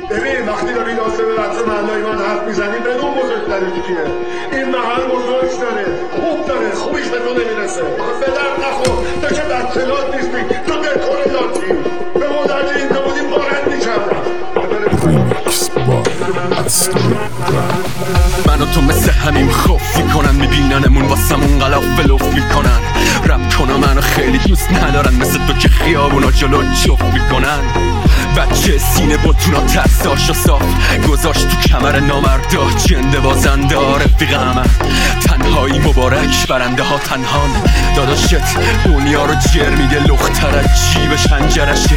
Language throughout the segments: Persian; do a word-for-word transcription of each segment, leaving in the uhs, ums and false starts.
ببین وقتی داری ناصر بچه محلای من حرف میزنی بدون بزرگترش کیه. این محل بزرگ داره، خوب داره، خوبیش به تو نمیرسه. به درد نخور، تو که بچه‌لات نیستی، تو دکور لاتی. به مدرج اینجا بودیم بارد میکردم. من و تو مثل همین خوف میکنن، میبیننمون واسمون غلاف ولوف میکنن. رپ کنم منو خیلی دوست ندارن، مثل تو که خیابونا جلو جفت میکنن. بچه سینه بطونا ترساشو صاف گذاشت تو کمر نامردا، جنده بازنده رفیق من. تنهایی مبارک برنده ها تنهان، داداشت دنیا رو جر میده، لختر از جیبش هنجرشه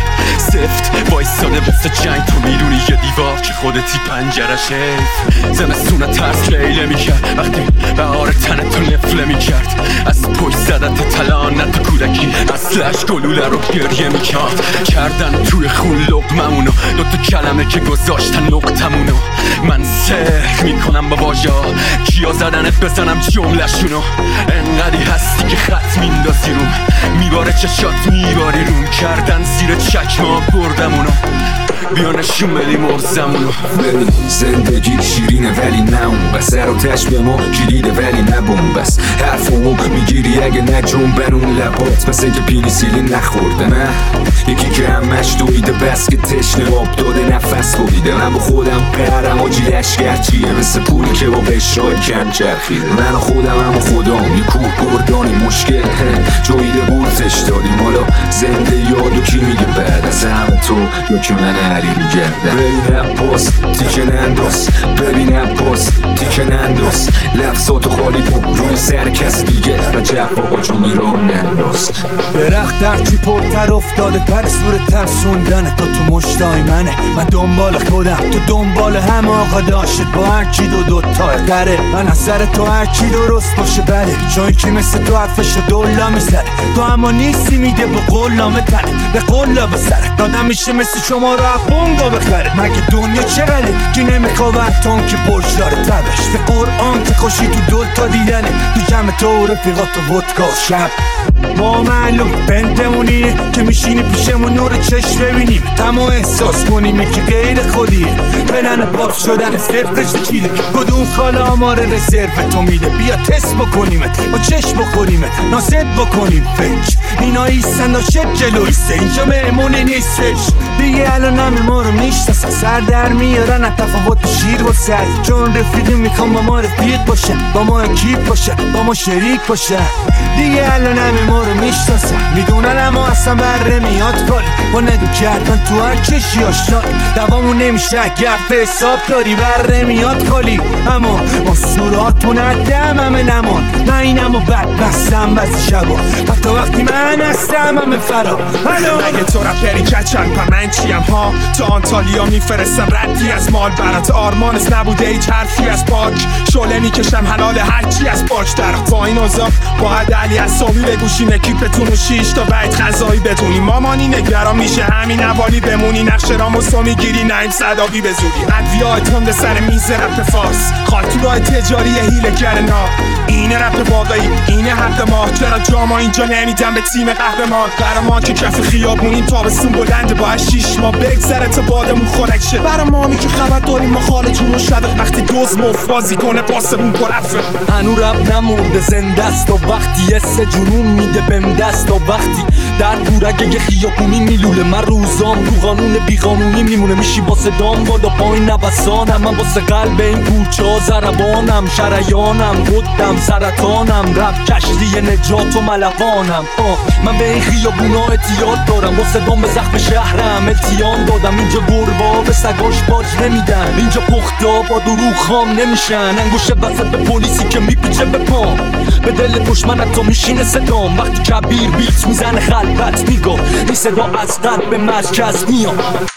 سفت وایستاده واسه جنگ. تو میدونی یه دیوار که خودتی پنجرشه. زمستون ترس لیله میکرد وقتی بهار تن تو نفله میکرد. از پشت زدت تلانت کودکی اصلش گلوله رو گریه میکرد. کردن توی خون لقممونو، دوتا کلمه که گذاشتن نقطمونو. من سحر میکنم با واژه ها، کیا زدنت بزنم جمله‌شونو. انقدی هستی که خط میندازی روم، میباره چشات میباری روم. کردن زیر چکمه بردمونو، بیا نشون بدیم ارزمونو. ببین زندگی شیرینه ولی نه اون بس، سر و تش به ما کلیده ولی نه بومبس. حرفمو میگیری اگه نه جنبن اون لبات، مثل اینکه پینیسیلین نخورده. نه یکی که همش دویده بس که تشنه آب داده نفس بریده. من با خودم قهرم آجی لشگر چیه، مثل پولی که با قشرهای کم چرخیده. من و خودم هم و خدام یه کوه بردانی مشکل جویده بورتش دادیم. حالا زنده یادو کی میگه بعد از همه تو یا که من علی میگردم. ببینم پست تیکه ننداز، ببینم پست تیکه ننداز. لفظاتو خالی کن روی سر کس دیگه و جف آقا جونی رو ننداز. درخت در چی پرتر افتاده پر سور ترسوندنه، تو تو مشتای منه من دنبال خودم، تو دنبال هم آقا داشت با هر کی دو دوتا دره. من از سر تو هر کی درست باشه بله، چون کی مثل تو حرفشو دولا میزنه. تو اما نیستی میده با قولامه تنه، به قولا به سره دادم میشه مثل شما رو بونگا بخره. مگه دنیا چقدره که نمیخواه تون که برج داره تبش. به قرآن که خوشی تو دوتا دیدنه، تو جمع تو و رفیقات و ودکا شب. ما معلوم بندمونیه که میشینی پیشمون نور چشم ببینیم، تمام احساس کنیم که غیر خودیه. پلن باز شدن صرفش چیده، کدوم خاله آمار رزرو تو میده. بیا تست بکنیمت با چشم بخونیمت، ناسد بکنیم فکر. اینا ایستن و شد جلویسته، اینجا مهمونی نیستش دیگه. الان همه ما رو میشناسن، سر در میارن از تفاوت شیر و سر. چون رفیقی میخوام با ما رفیق باشن، با ما اکیپ باشن، با ما شریک باشن دیگه. الان همه ما رو میشناسن، میدونن اما اصلا بره میاد کاری با ندو کردن تو هر کشی آشنا. دوامون نمیشه اگر حساب داری بره میاد خالی. اما ما صورتون عدم همه نمان، نه این اما بد بستم بزی شبا حتی وقتی من هستم همه فرا. اگه تو رپری کچن پر من چیم ها، تا آنتالیا میفرستم ردی از مال برات. آرمانس نبوده هیچ حرفی از پاک، شله میکشم حلال هرچی از پاک در. با این اوضاع باید علی از سامی بگوشین اکیپتون و شیش تا بعد غذایی بتونی. مامانی نگران میشه همین حوالی بمونی، نقش راموسو میگیری نیم صدابی به زودی. ادویای تند سر میز رپ فارس، خالتورای تجاری هیلگر نا. اینه رپ واقعی، اینه حق ما. چرا جاما اینجا نمیدن به تیم قهرمان؟ قهرمان که کف خیابونیم تابستون بلنده، با شیش ما بگذره تا بادمون خنک شه. برای مامی که خبر داریم ما خالجون و شدق، وقتی دوز مف بازی کنه پاسمون پرفه. هنو رب نمورده زنده است، و وقتی یه جنون میده بهم دست. و وقتی در بورگه یه خیابونی میلوله، من روزام رو قانون بیقانونی میمونه. میشی با صدام بالا پایین نوسانم، من واسه قلب این کوچه ها ضربانم. شریانم خودم سرطانم، رب کشتی نجات و ملوانم. آه من به این خیابونا اعتیاد دارم، با صدام به زخم شهرم التیام دادم. اینجا گربا به سگاش باج نمیدن، اینجا پختا با دروغ خام نمیشن. انگوشه وسط به پلیسی که میپیچه به پام، به دل دشمنت تو میشینه صدام. وقتی کبیر بیت میزنه خلبت میگو این صدا از قلب به مرکز میام.